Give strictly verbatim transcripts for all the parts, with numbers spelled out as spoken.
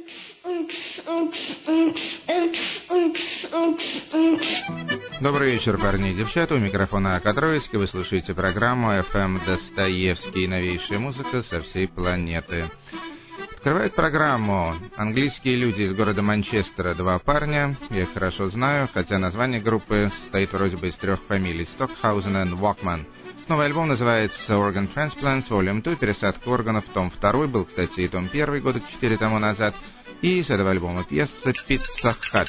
Добрый вечер, парни и девчата. У микрофона Акатроицкий. Вы слушаете программу эф эм Достоевский. Новейшая музыка со всей планеты. Открывает программу английские люди из города Манчестера. Два парня. Я их хорошо знаю, хотя название группы состоит вроде бы из трех фамилий. Stockhausen и Walkman. Новый альбом называется Organ Transplants Volume два. Пересадка органов. Том второй. Был, кстати, и том первый года четыре тому назад. И с этого альбома пьеса Pizza Hut.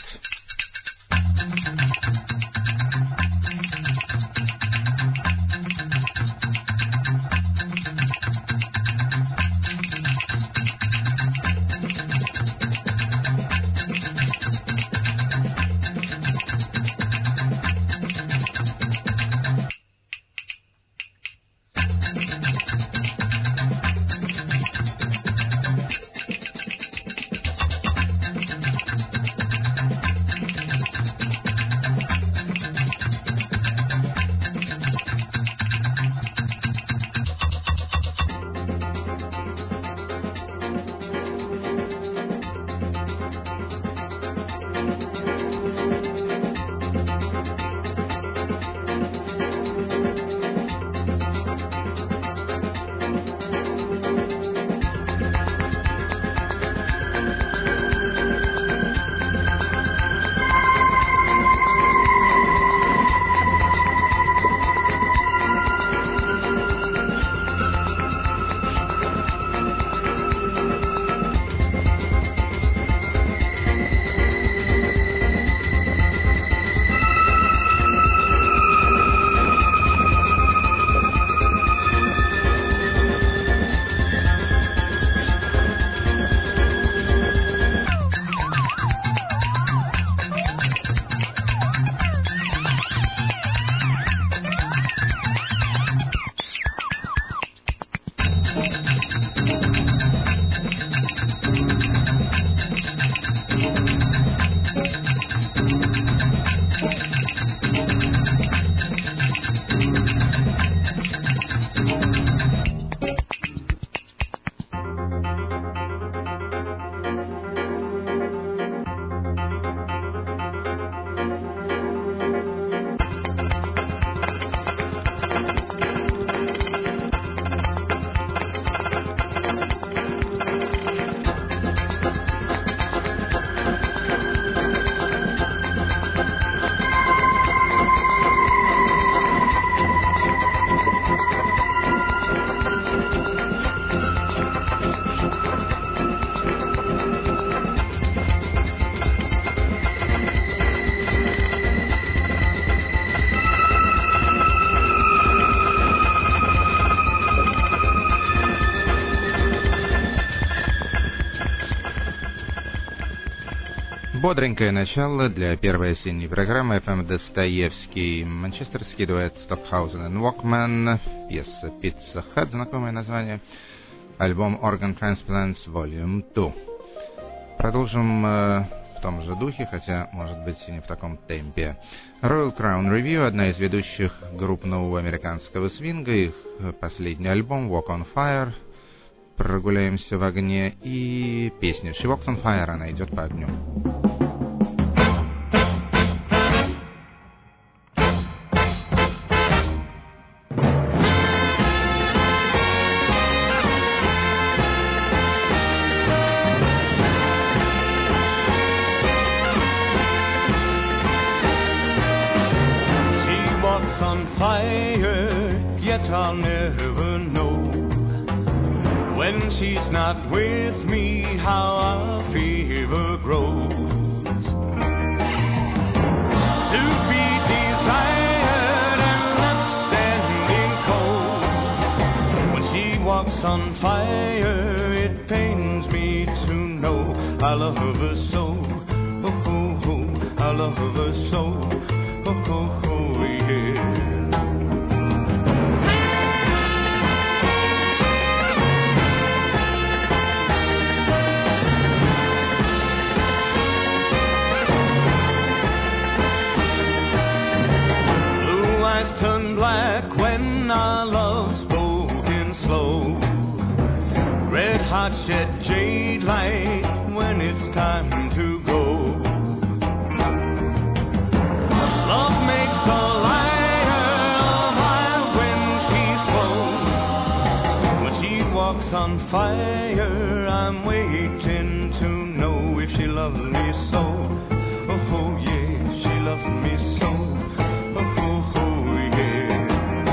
Бодренькое начало для первой осенней программы эф эм Достоевский. Манчестерский дуэт Stockhausen и Walkman. Пьеса Pizza Hut, знакомое название. Альбом Organ Transplants Volume два. Продолжим э, в том же духе, хотя, может быть, и не в таком темпе. Royal Crown Review, одна из ведущих групп нового американского свинга. Их последний альбом Walk on Fire. Прогуляемся в огне. И песня She Walks on Fire, она идет по огню. I'll never know when she's not with me how our fever grows. To be desired and not standing cold. When she walks on fire, it pains me to know I love her so. Oh, oh, oh, I love her so. Oh, oh, oh, yeah. Turn black when our love spoken slow. Red hot shed jade light when it fire. I'm waiting to know if she loves me so. Oh, yeah, she loves me so. Oh, oh, oh, yeah.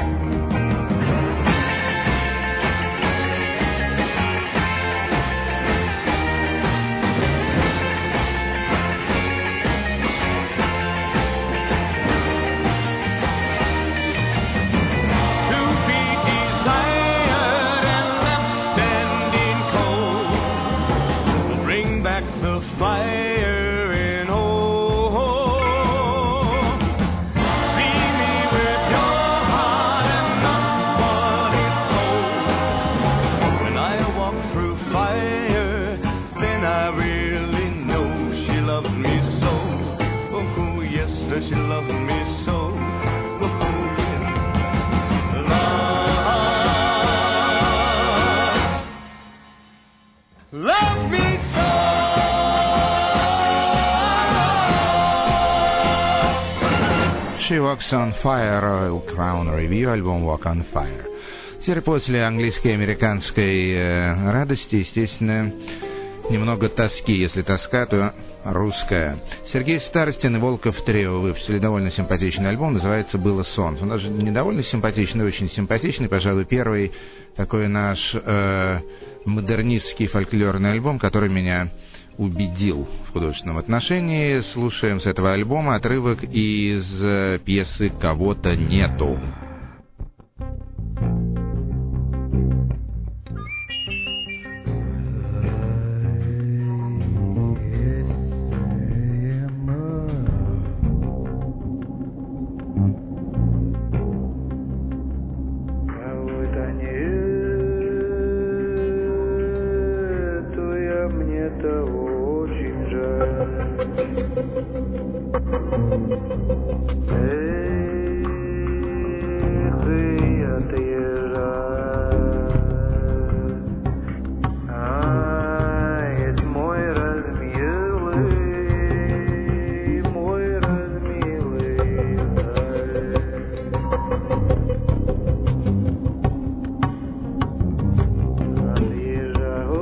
To be desired and left standing cold. Bring back the fire in hold. See me with your heart and not what it's told. When I walk through fire, then I really know she loves me so. Oh, yes, does she love me so? Oh, yeah. Love, love me so. She Walks on Fire, Royal Crown Review, альбом Walk on Fire. Теперь после английской и американской э, радости, естественно, немного тоски. Если тоска, то русская. Сергей Старостин и Волков Трио выпустили довольно симпатичный альбом, называется «Было солнце». Он даже не довольно симпатичный, очень симпатичный, пожалуй, первый такой наш э, модернистский фольклорный альбом, который меня убедил в художественном отношении. Слушаем с этого альбома отрывок из э, пьесы «Кого-то нету». Кого-то нету, я мне-то очень жаль. Эх, и отъезжать. Ай, это мой размилый, мой размилый даль. Отъезжаю,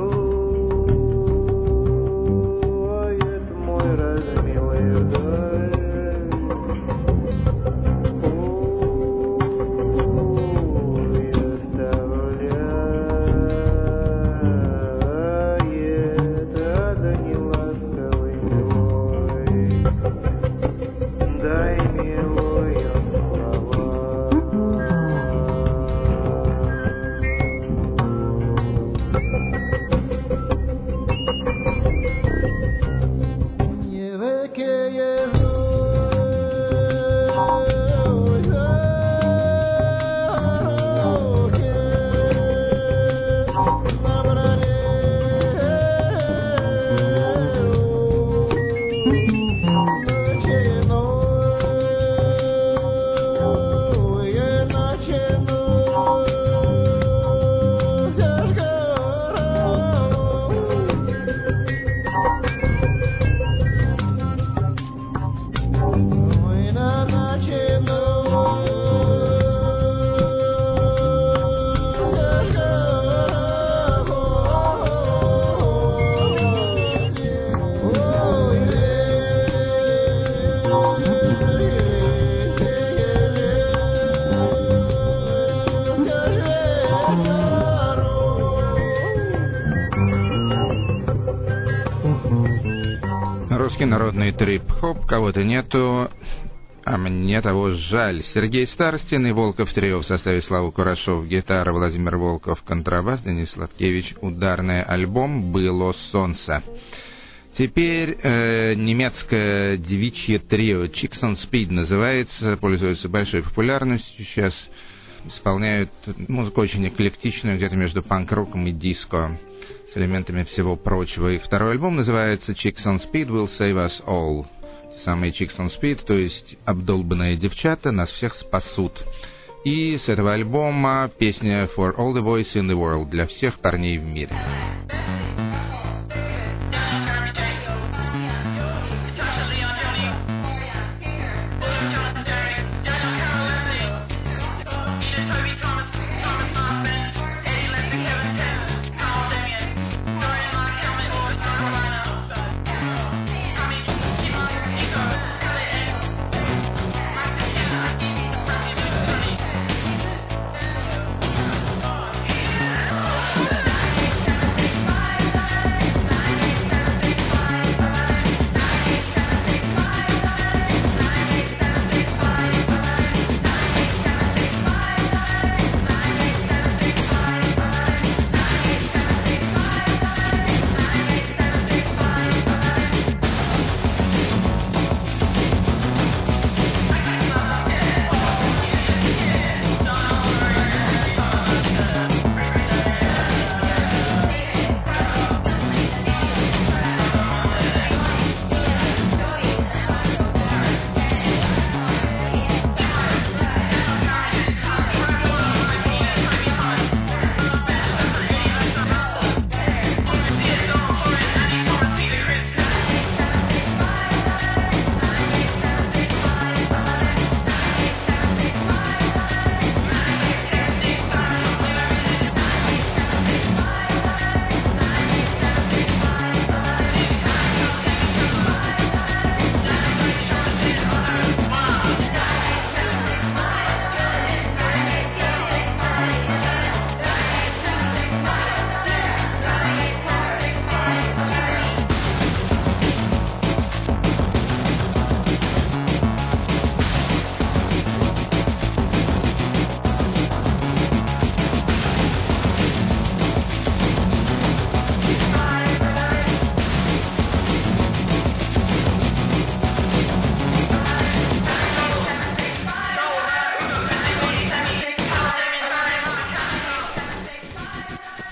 ой, это мой размилый даль. Ой, оставляет, да не ласковый мой, дай милую слова. Русский народный трип-хоп, кого-то нету, а мне того жаль. Сергей Старостин и Волков Трио в составе Слава Курашов, гитара, Владимир Волков, контрабас, Денис Сладкевич, ударный альбом «Было солнце». Теперь э, немецкое девичье трио Chicks on Speed называется, пользуется большой популярностью сейчас, исполняют музыку очень эклектичную, где-то между панк-роком и диско, с элементами всего прочего. Их второй альбом называется Chicks on Speed Will Save Us All. Те самые Chicks on Speed, то есть обдолбанные девчата, нас всех спасут. И с этого альбома песня For All the Boys in the World, для всех парней в мире. Toby Thomas, Thomas Martin, Eddie Leslie Heaven ten, Carl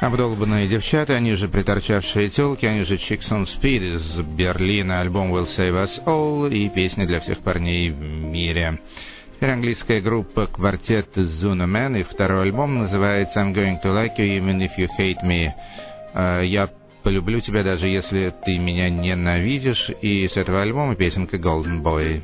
Обдолбанные девчата, они же приторчавшие телки, они же Chicks on Speed из Берлина, альбом Will Save Us All и песни для всех парней в мире. Теперь английская группа «Квартет Zuno Man», их второй альбом называется I'm Going to Like You Even If You Hate Me. Я полюблю тебя, даже если ты меня ненавидишь. И с этого альбома песенка Golden Boy.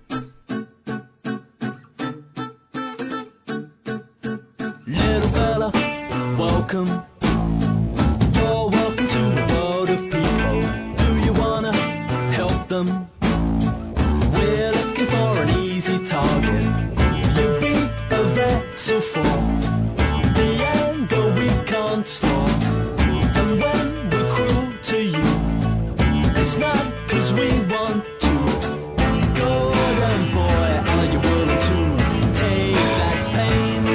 Little fella, welcome. You're welcome to the world of people. Do you wanna help them? We're looking for an easy target. You beat a vessel for the anger we can't stop. And when we're cruel to you, it's not 'cause we want to. Golden boy, are you willing to take that pain?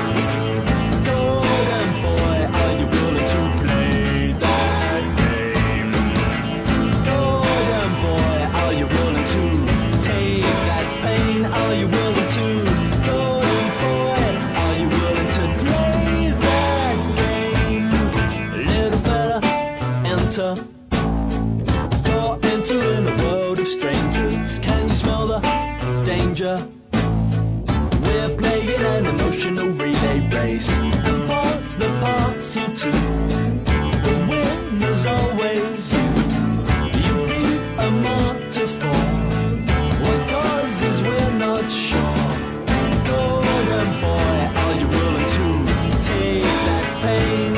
Golden boy, are you willing to play that game? Golden boy, are you willing to take that pain? Are you willing to? Golden boy, are you willing to play that game? Little fella, enter. You're entering a world of strangers. Can you smell the danger? We're playing an emotional relay race. And parts the parts you to. The winner's always you. You beat a martyr for what causes we're not sure. Golden boy, are you willing to take that pain?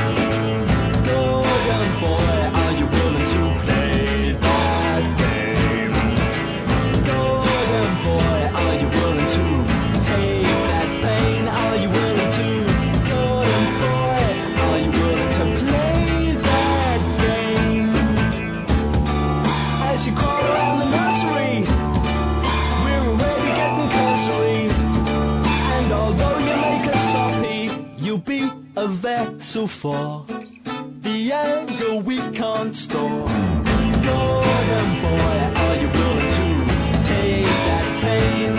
Golden boy, are you willing to play that game? Golden boy, are you willing to take that pain? Are you willing to? Golden boy, are you willing to play that game? As you crawl around the nursery, we're already getting cursory. And although you make us soppy, you beat a vessel for the anger we can't store. Golden boy, are you willing to take that pain?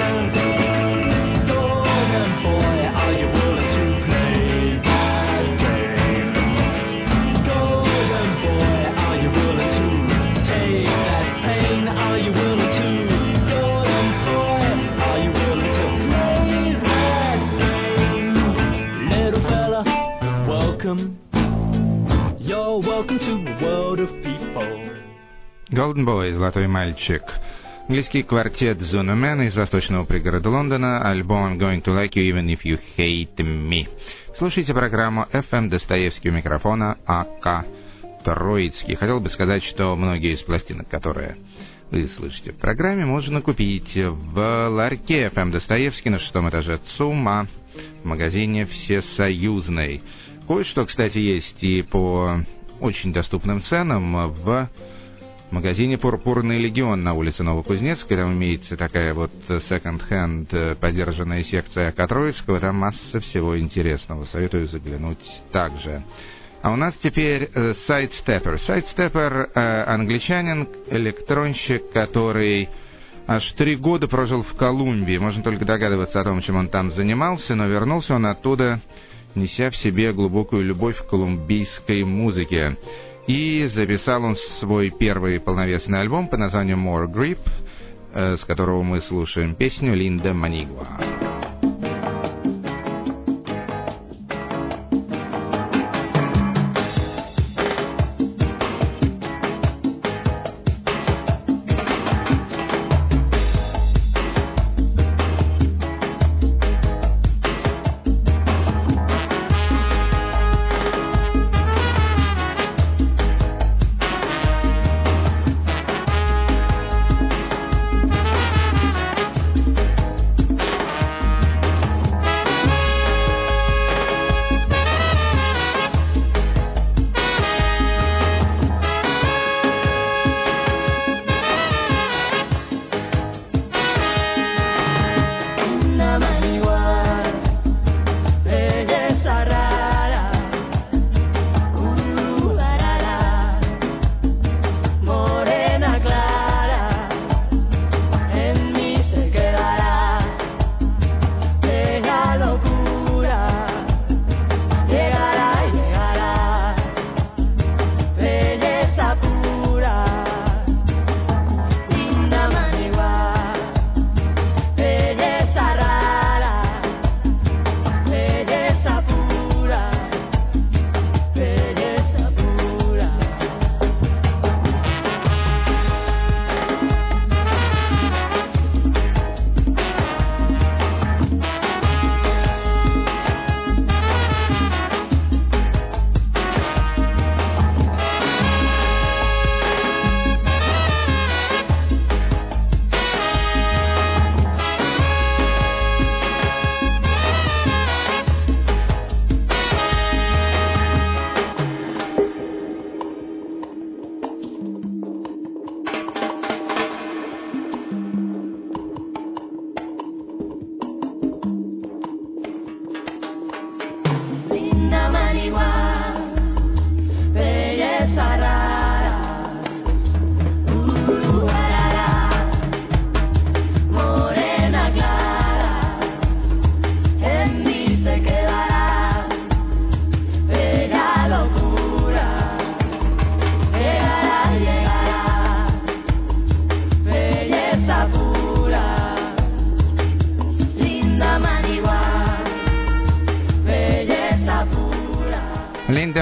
Golden boy, are you willing to play that game? Golden boy, are you willing to take that pain? Are you willing to? Golden boy, are you willing to play that game? Little fella, welcome. You're welcome to a world of people. Golden Boy, золотой мальчик. Английский квартет Zuno Man из восточного пригорода Лондона, альбом I'm Going to Like You Even If You Hate Me. Слушайте программу эф эм Достоевский, у микрофона АК Троицкий. Хотел бы сказать, что многие из пластинок, которые вы слышите в программе, можно купить в ларьке эф эм Достоевский на шестом этаже ЦУМа в магазине Всесоюзный. Кое-что, кстати, есть и по очень доступным ценам в магазине «Пурпурный легион» на улице Новокузнецкой. Там имеется такая вот секонд-хенд подержанная секция АК Троицкого. Там масса всего интересного. Советую заглянуть также. А у нас теперь Sidestepper. Sidestepper э, англичанин, электронщик, который аж три года прожил в Колумбии. Можно только догадываться о том, чем он там занимался, но вернулся он оттуда, неся в себе глубокую любовь к колумбийской музыке. И записал он свой первый полновесный альбом под названием More Grip, э, с которого мы слушаем песню «Линда Манигуа».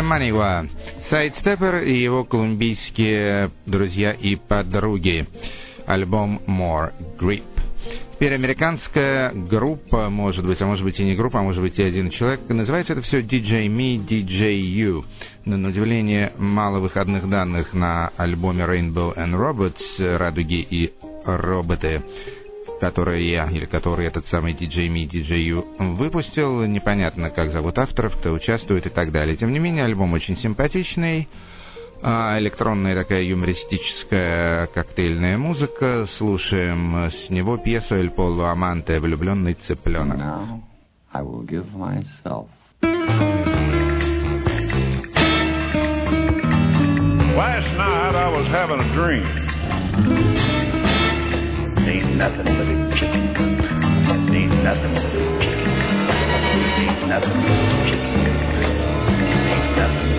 Манигуа, Сайдстеппер и его колумбийские друзья и подруги. Альбом More Grip. Теперь американская группа, может быть, а может быть и не группа, а может быть и один человек. Называется это все ди джей Me, ди джей You. Но, на удивление, мало выходных данных на альбоме Rainbow and Robots, Радуги и роботы, которые я, или который этот самый ди джей Me, ди джей You выпустил. Непонятно, как зовут авторов, кто участвует и так далее. Тем не менее, альбом очень симпатичный. Электронная такая юмористическая коктейльная музыка. Слушаем с него пьесу «Эль Поло Аманте», «Влюбленный цыпленок». Now I will give myself. Last night I was having a dream. Ain't nothing but a chicken coop. Ain't nothing but a chicken coop. Ain't nothing but a chicken coop. Ain't nothing but a chicken coop.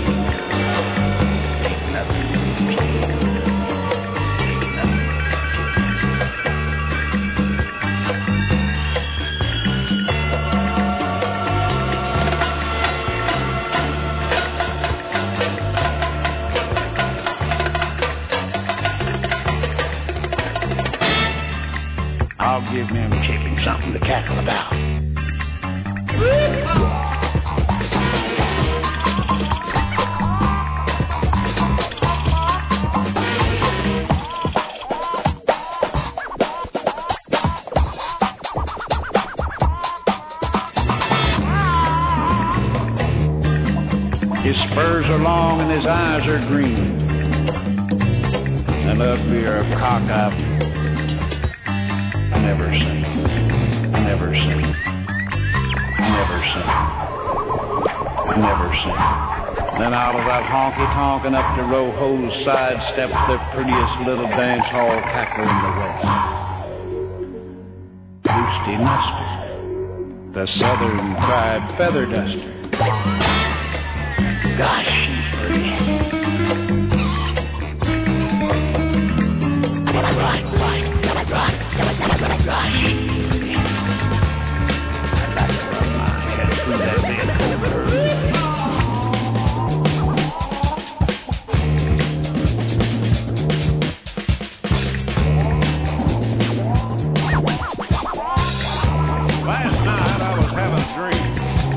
I'll give them chickens something to cackle about. His spurs are long and his eyes are green. And uglier a cock I've never seen, never seen, never seen, never seen. Then out of that honky-tonk and up to Rojo's side steps the prettiest little dance hall cackle in the West. Boosty Nuster, the southern tribe feather duster. Gosh, she's pretty. Right, right, right, right, right. I'd like to rub my head through that big cover. Last night I was having a dream.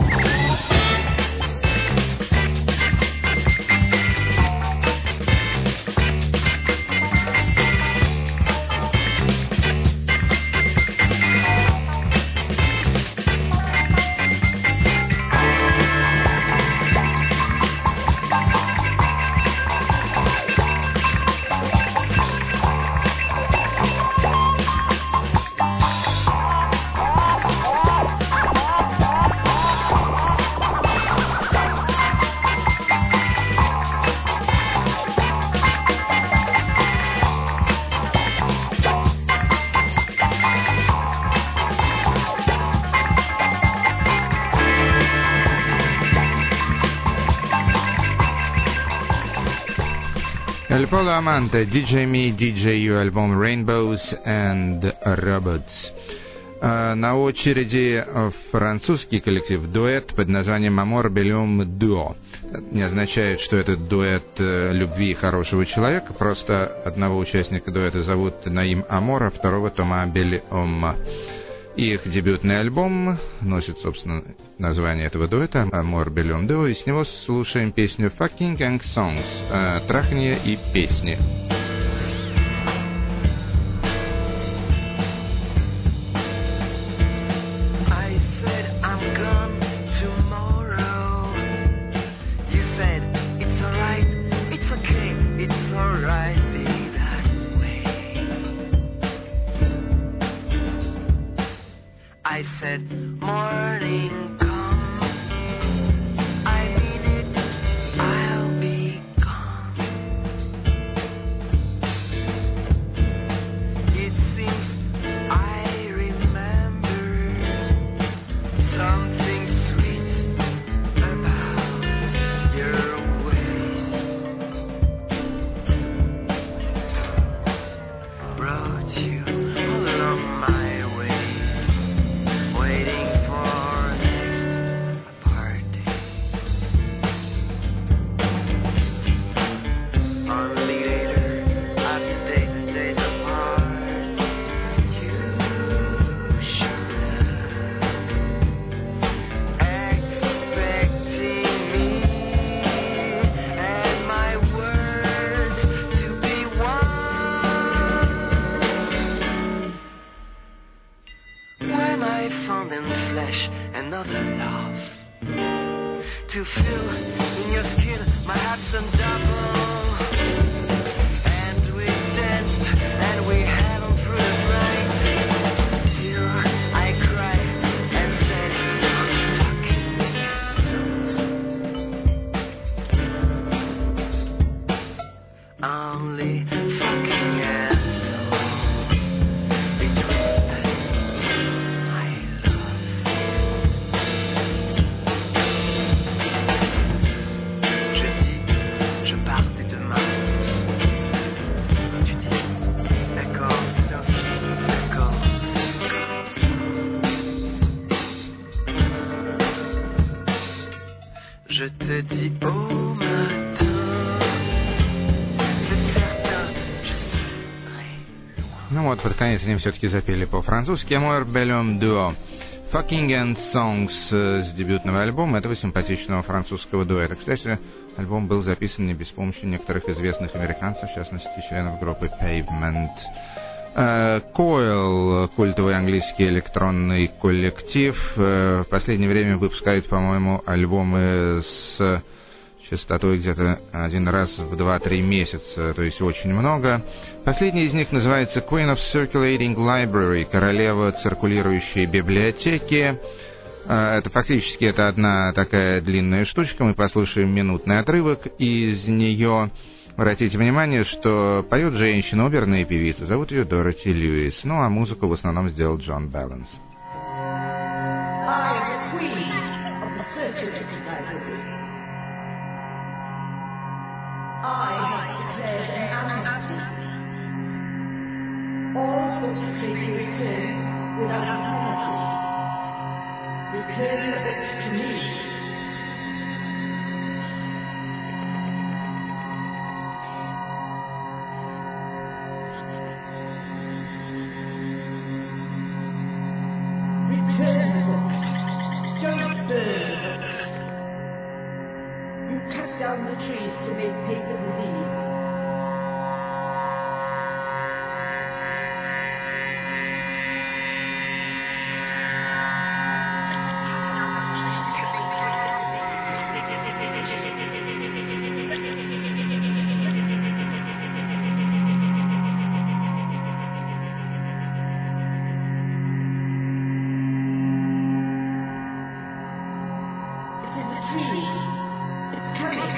Эль Поло Аманте, ди джей Me, ди джей You, альбом Rainbows and Robots. На очереди французский коллектив, дуэт под названием Amor Belum Duo. Не означает, что это дуэт любви хорошего человека, просто одного участника дуэта зовут Наим Амор, а второго Тома Белиом. Их дебютный альбом носит, собственно, название этого дуэта Amor Belum Duo, и с него слушаем песню Fucking and Songs, трахание и песни. I said, morning come, I mean it, I'll be gone. It seems I remember something sweet about your ways. Brought you along my way, waiting for to feel in your skin my heart's on double. And we danced and we had on through the night till I cried and said fucking songs. Only fucking songs between us, my love. Je dis, je partais demain. Tu dis, d'accord, c'est ainsi, d'accord, c'est je te dis au matin, c'est certain, je serai loin. Ну вот, под конец они все-таки запели по-французски. Amor Bellum Duo. Fucking and Songs с дебютного альбома этого симпатичного французского дуэта. Кстати, альбом был записан не без помощи некоторых известных американцев, в частности, членов группы Pavement. Coil, культовый английский электронный коллектив, в последнее время выпускает, по-моему, альбомы с частотой где-то один раз в два-три месяца, то есть очень много. Последний из них называется Queen of Circulating Library, королева циркулирующей библиотеки. Это фактически это одна такая длинная штучка. Мы послушаем минутный отрывок из нее. Обратите внимание, что поет женщина, оперная певица. Зовут ее Дороти Льюис. Ну а музыку в основном сделал Джон Баланс. I have declared an amnesty. All books may be returned without penalty. Return the books to me. Return the books. Don't burn the books. You cut down the trees to make paper disease. It's in the trees. It's coming.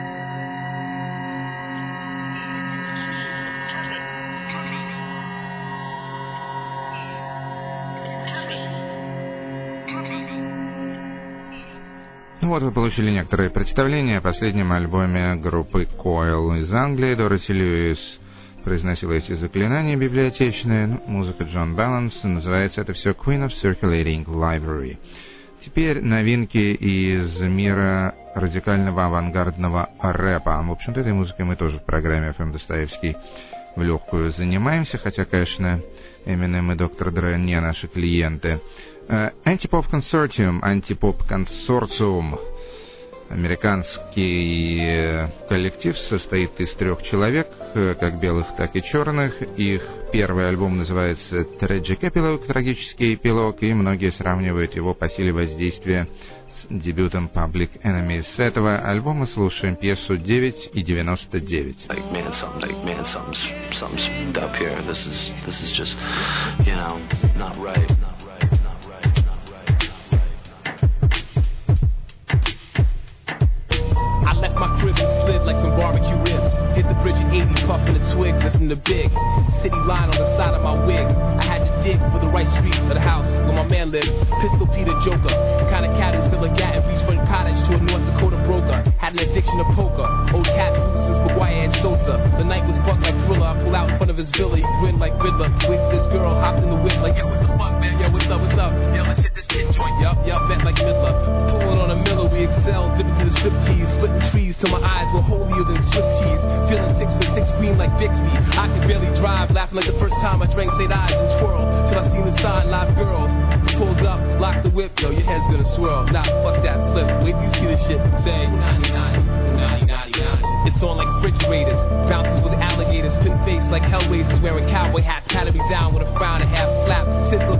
Ну вот вы получили некоторые представления о последнем альбоме группы Coil из Англии. Дороти Льюис произносила эти заклинания библиотечные. Ну, музыка Джон Баланс. Называется это все Queen of Circulating Library. Теперь новинки из мира радикального авангардного рэпа. В общем-то, этой музыкой мы тоже в программе эф эм Достоевский в легкую занимаемся, хотя, конечно, Eminem и доктор Dre не наши клиенты. Антипоп Consortium, Антипоп Консорциум. Американский коллектив состоит из трех человек, как белых, так и черных. Их первый альбом называется Tragic Epilogue, трагический эпилог, и многие сравнивают его по силе воздействия с дебютом Public Enemy. С этого альбома слушаем пьесу девять и девяносто девять. Like, man, something, like, man, something's, something's up here. This is, this is just, you know, not right, not right, not right, not right, not right, not right. I left my crib and slid like some barbecue ribs. Hit the bridge at eighty, puffing a twig, listen to Big. City line on the side of my wig. I had to dig for the right street of the house where my man lived. Pistol Peter Joker, kind of cat who sell a gat and beachfront cottage to a North Dakota broker. Had an addiction to poker, old cat food since McGuire and Sosa. The night was fucked like Thriller. I pulled out in front of his villa, he grinned like Riddler. Wait for this girl, hopped in the whip like, yo, what the fuck, man? Yo, what's up, what's up? Yo, let's hit this shit joint. Yup, yup, met like Midler. Pulling on a Miller, we excel, dipping to the striptease, splitting trees till my eyes were holier than Swiss cheese. Feeling six foot six green like Bixby. I could barely drive, laughing like the first time I drank Saint Ives and twirl. Till I seen the sign, live girls. Pulled up, locked the whip, yo, your head's gonna swirl. Nah, fuck that flip, wait till you see this shit. Say, ninety-nine, ninety, ninety-nine. It's on like refrigerators, bounces with alligators, pin face like hellraisers, wearing cowboy hats, patting me down with a frown and half slap. Sizzler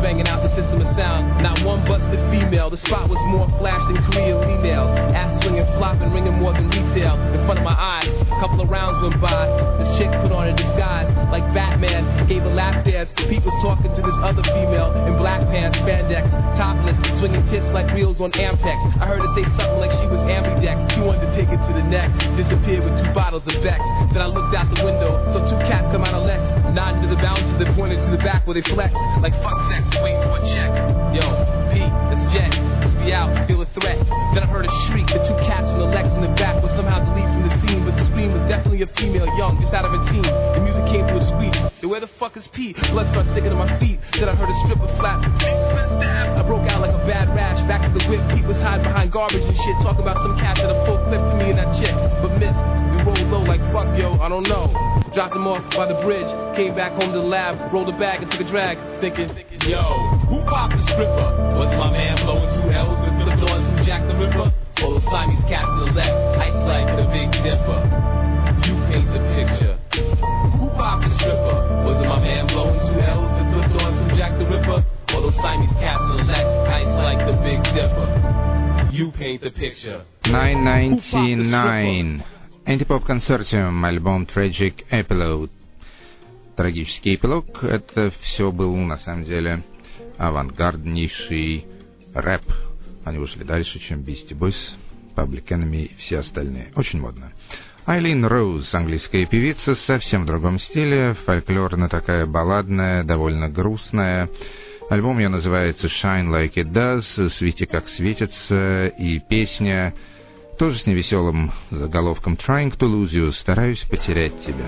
banging out the system of sound. Not one busted female. The spot was more flash than Korean females. Ass swinging, flopping, ringing more than retail. In front of my eyes, a couple of rounds went by. This chick put on a disguise like Batman. Gave a lap dance. People's talking to this other female in black pants, spandex, topless, swinging tits like reels on Ampex. I heard her say something like she was ambidex. She wanted to take it to the next. Disappeared with two bottles of Bex. Then I looked out the window, saw two cats come out of Lex, nodding to the bouncers that pointed to the back where they flex. Like fuck sex, waiting for a check. Yo, Pete, it's Jet. Let's be out, feel a threat. Then I heard a shriek. The two cats from the Lex in the back were somehow deleted from the scene, but the scream was definitely a female, young, just out of her teens. The music came to a squeak. Yo, where the fuck is Pete? Blood started sticking to my feet. Then I heard a stripper flap. I broke out like a bad rash. Back to the whip. Pete was hiding behind garbage and shit, talking about some cat that a full clip to me and that chick, but missed. We rolled low like fuck, yo, I don't know. Dropped him off by the bridge. Came back home to the lab. Rolled a bag and took a drag. Thinking, yo, who popped the stripper? Was my man blowing two L's and flipped on some Jack the Ripper? All those Siamese cats to the left. Ice like the Big Dipper. You paint the picture. Who popped the stripper? Was it my man blowing two L's and flipped on some Jack the Ripper? All those Siamese cats to the left. Ice like the Big Dipper. You paint the picture. nine ninety-nine. Антипоп консорциум, альбом Tragic Epilogue. Трагический эпилог — это все был на самом деле авангарднейший рэп. Они ушли дальше, чем Beastie Boys, Public Enemy и все остальные. Очень модно. Айлин Роуз, английская певица, совсем в другом стиле, фольклорно такая балладная, довольно грустная. Альбом ее называется Shine Like It Does, «Свети как светится», и песня тоже с невеселым заголовком Trying to Lose You, «Стараюсь потерять тебя».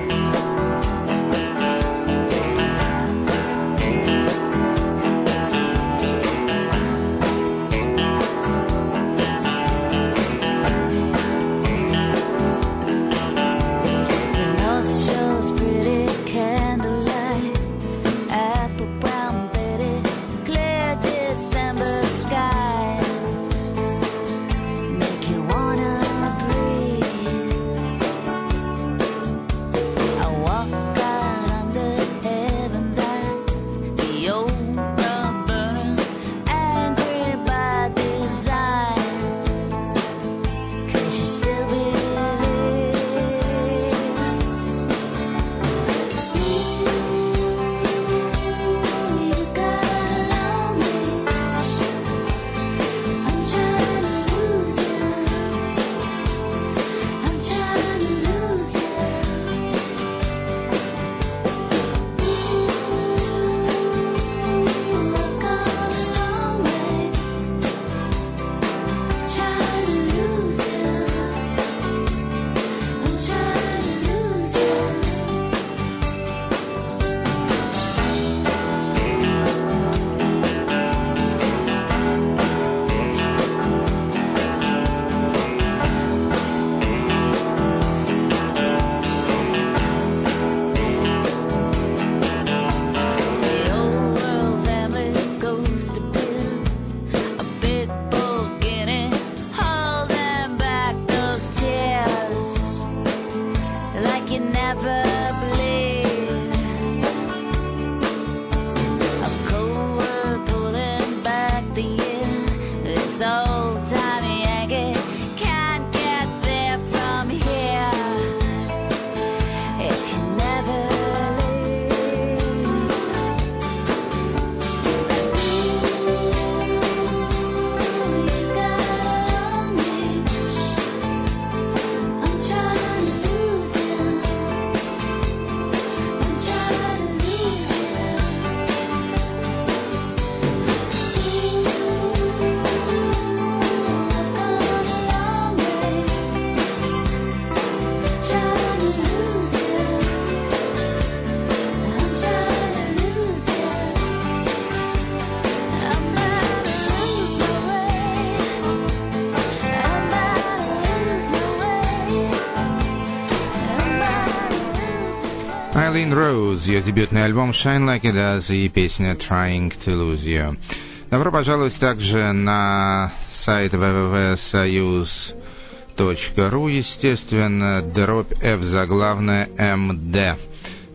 Айлин Роуз, ее дебютный альбом Shine Like It Does и песня Trying to Lose You. Добро пожаловать также на сайт дабл ю дабл ю дабл ю точка союз точка ру, естественно, дробь F заглавная эм дэ.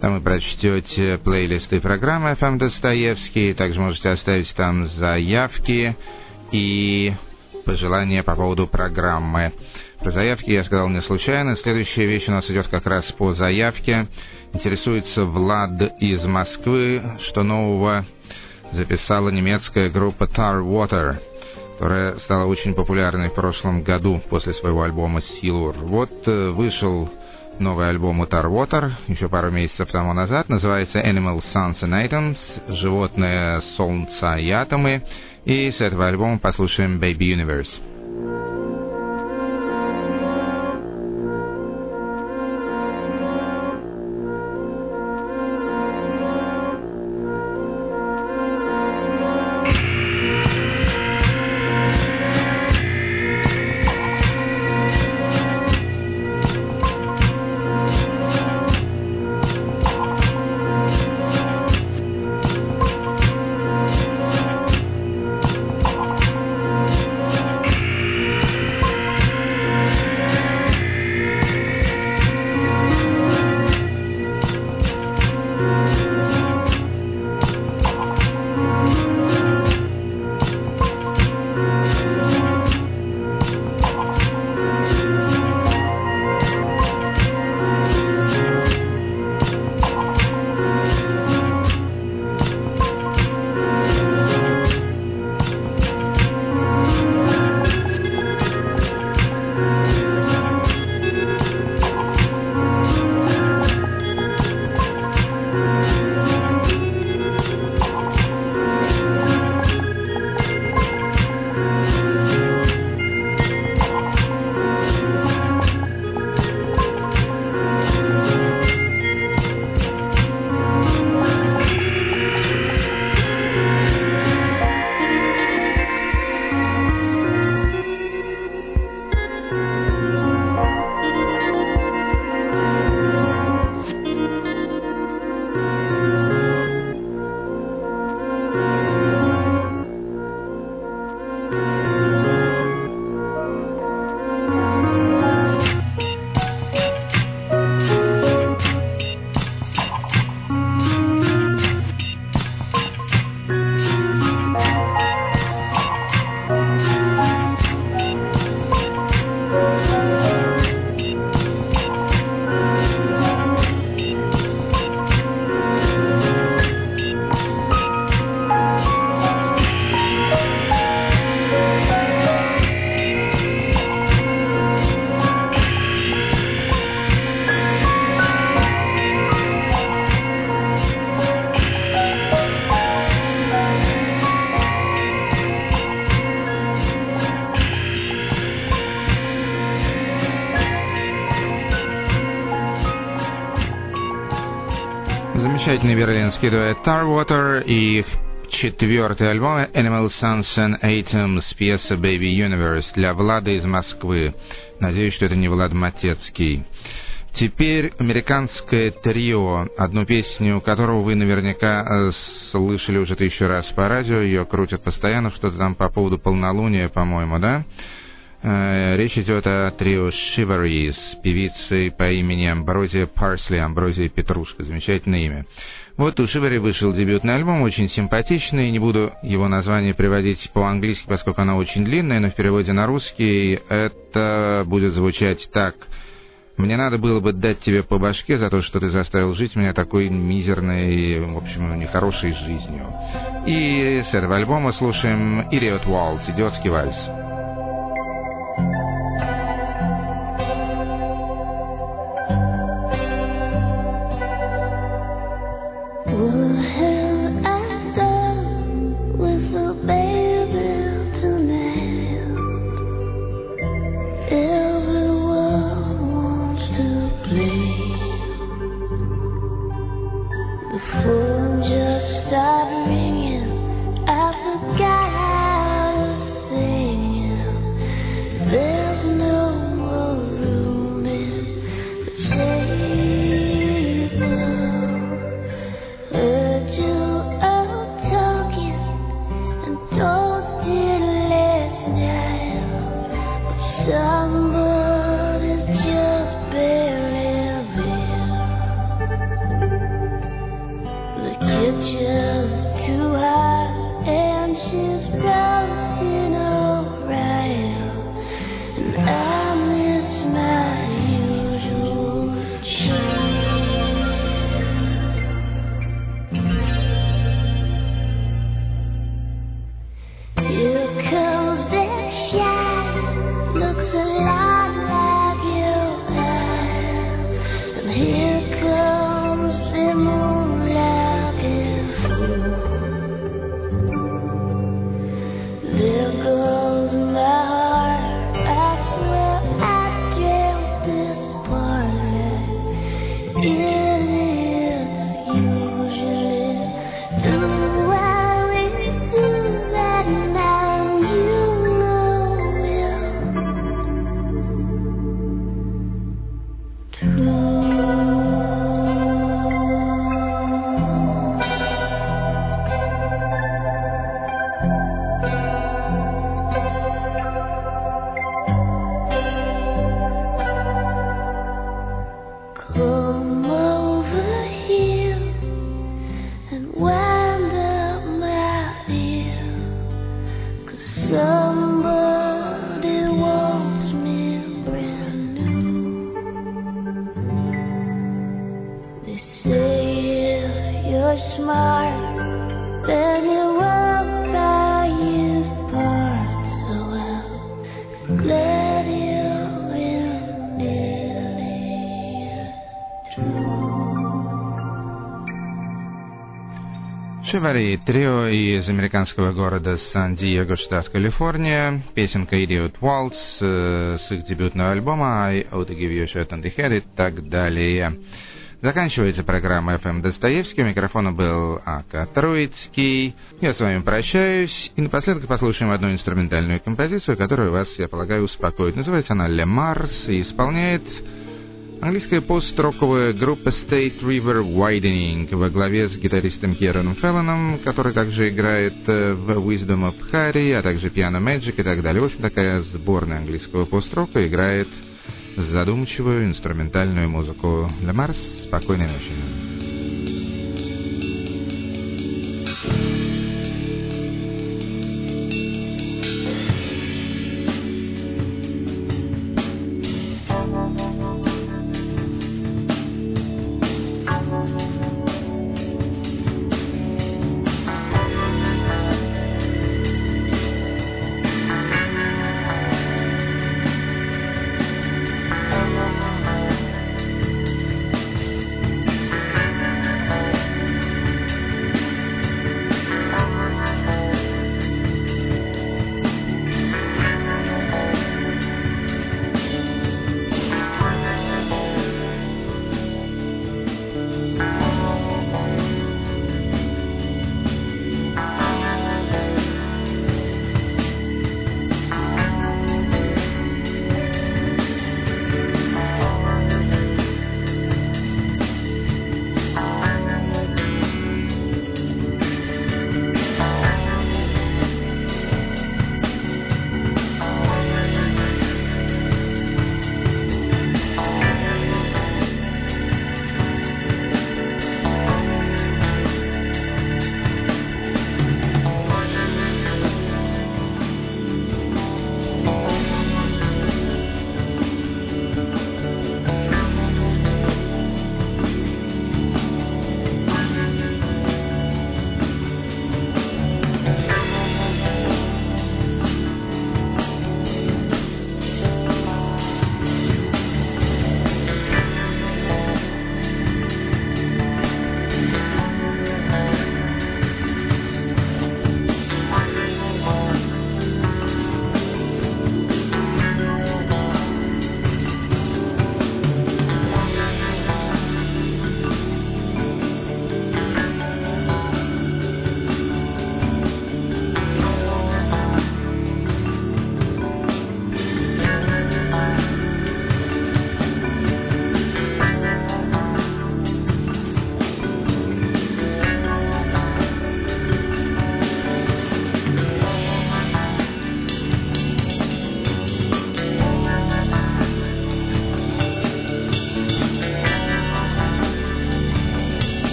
Там вы прочтете плейлисты программы эф эм Достоевский. Также можете оставить там заявки и пожелания по поводу программы. Про заявки я сказал не случайно. Следующая вещь у нас идет как раз по заявке. Интересуется Влад из Москвы, что нового записала немецкая группа Tarwater, которая стала очень популярной в прошлом году после своего альбома Silur. Вот вышел новый альбом у Tarwater еще пару месяцев тому назад. Называется Animal Suns and Atoms, животные, солнца и атомы. И с этого альбома послушаем Baby Universe. Замечательный берлинский дуэт Tarwater и их четвертый альбом Animal Suns and Atoms, пьеса Baby Universe для Влада из Москвы. Надеюсь, что это не Влад Матецкий. Теперь американское трио, одну песню которого вы наверняка слышали уже тысячу раз по радио, ее крутят постоянно, что-то там по поводу полнолуния, по-моему, да? Речь идет о трио Shivery с певицей по имени Амброзия Парсли, Амброзия Петрушка, замечательное имя. Вот у Shivery вышел дебютный альбом, очень симпатичный, не буду его название приводить по-английски, поскольку оно очень длинное, но в переводе на русский это будет звучать так: «Мне надо было бы дать тебе по башке за то, что ты заставил жить меня такой мизерной, в общем, нехорошей жизнью». И с этого альбома слушаем Idiot Waltz, идиотский вальс. Stop ringing, I forgot how to sing. picture's too high, and she's roasting Orion, and I miss my usual tree. Here comes that shine, looks a lot like your eye, and here comes the moonlight and fool. There goes my heart, I swear I dreamt this part. Idiots usually do what we do, that now you know it's true. Come over here and wind up my ear, 'cause somebody wants me brand new. They say if you're smart, then you won't buy used parts, so I'll let you in nearly true. Шевари трио из американского города Сан-Диего, штат Калифорния. Песенка Idiot Waltz э, с их дебютного альбома I Ought to Give You a Shot on the Head и так далее. Заканчивается программа эф эм Достоевский. У микрофона был Ака Троицкий. Я с вами прощаюсь. И напоследок послушаем одну инструментальную композицию, которая вас, я полагаю, успокоит. Называется она «Le Mars» и исполняет английская пост-роковая группа State River Widening во главе с гитаристом Кираном Феллоном, который также играет в Wisdom of Harry, а также Piano Magic и так далее. В общем, такая сборная английского пост-рока играет задумчивую инструментальную музыку. Le Mars, спокойной ночи.